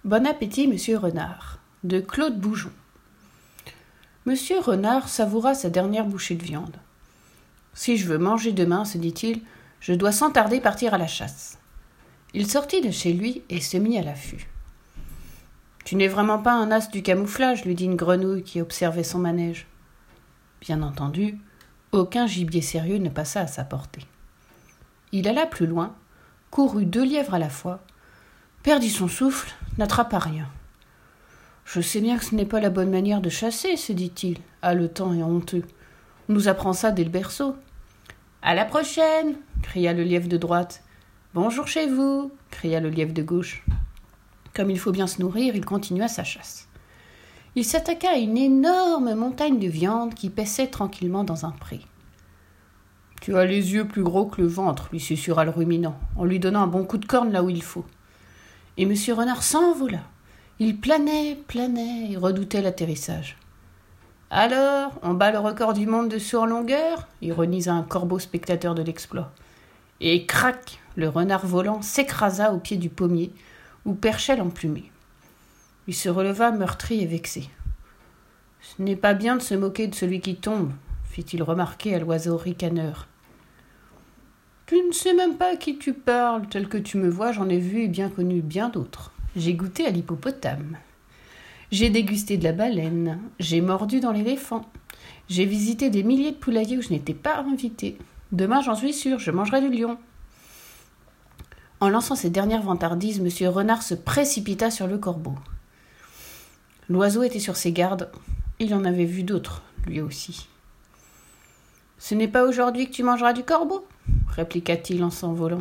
Bon appétit, monsieur Renard, de Claude Boujon. Monsieur Renard savoura sa dernière bouchée de viande. Si je veux manger demain, se dit-il, je dois sans tarder partir à la chasse. Il sortit de chez lui et se mit à l'affût. Tu n'es vraiment pas un as du camouflage, lui dit une grenouille qui observait son manège. Bien entendu, aucun gibier sérieux ne passa à sa portée. Il alla plus loin, courut 2 lièvres à la fois, perdit son souffle, n'attrapa rien. Je sais bien que ce n'est pas la bonne manière de chasser, se dit-il, haletant et honteux. On nous apprend ça dès le berceau. À la prochaine, cria le lièvre de droite. Bonjour chez vous, cria le lièvre de gauche. Comme il faut bien se nourrir, il continua sa chasse. Il s'attaqua à une énorme montagne de viande qui paissait tranquillement dans un pré. Tu as les yeux plus gros que le ventre, lui susurra le ruminant, en lui donnant un bon coup de corne là où il faut. Et M. Renard s'envola. Il planait et redoutait l'atterrissage. Alors, on bat le record du monde de saut en longueur, ironisa un corbeau spectateur de l'exploit. Et crac, le renard volant s'écrasa au pied du pommier, où perchait l'emplumé. Il se releva meurtri et vexé. Ce n'est pas bien de se moquer de celui qui tombe, fit-il remarquer à l'oiseau ricaneur. Tu ne sais même pas à qui tu parles, tel que tu me vois, j'en ai vu et bien connu bien d'autres. J'ai goûté à l'hippopotame. J'ai dégusté de la baleine. J'ai mordu dans l'éléphant. J'ai visité des milliers de poulaillers où je n'étais pas invité. Demain, j'en suis sûr, je mangerai du lion. En lançant ces dernières vantardises, M. Renard se précipita sur le corbeau. L'oiseau était sur ses gardes. Il en avait vu d'autres, lui aussi. « Ce n'est pas aujourd'hui que tu mangeras du corbeau ?» répliqua-t-il en s'envolant.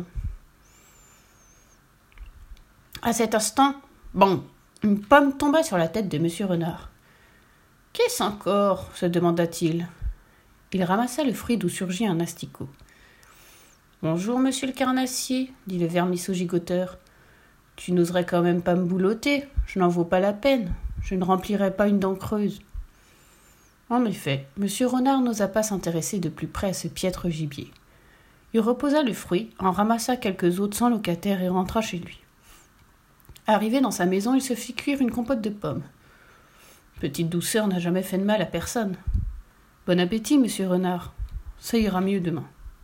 À cet instant, bon, une pomme tomba sur la tête de M. Renard. « Qu'est-ce encore ?» se demanda-t-il. Il ramassa le fruit d'où surgit un asticot. « Bonjour, monsieur le carnassier, » dit le vermisseau gigoteur. « Tu n'oserais quand même pas me boulotter, je n'en vaux pas la peine, je ne remplirai pas une dent creuse. » En effet, M. Renard n'osa pas s'intéresser de plus près à ce piètre gibier. Il reposa le fruit, en ramassa quelques autres sans locataire et rentra chez lui. Arrivé dans sa maison, il se fit cuire une compote de pommes. Petite douceur n'a jamais fait de mal à personne. Bon appétit, monsieur Renard. Ça ira mieux demain.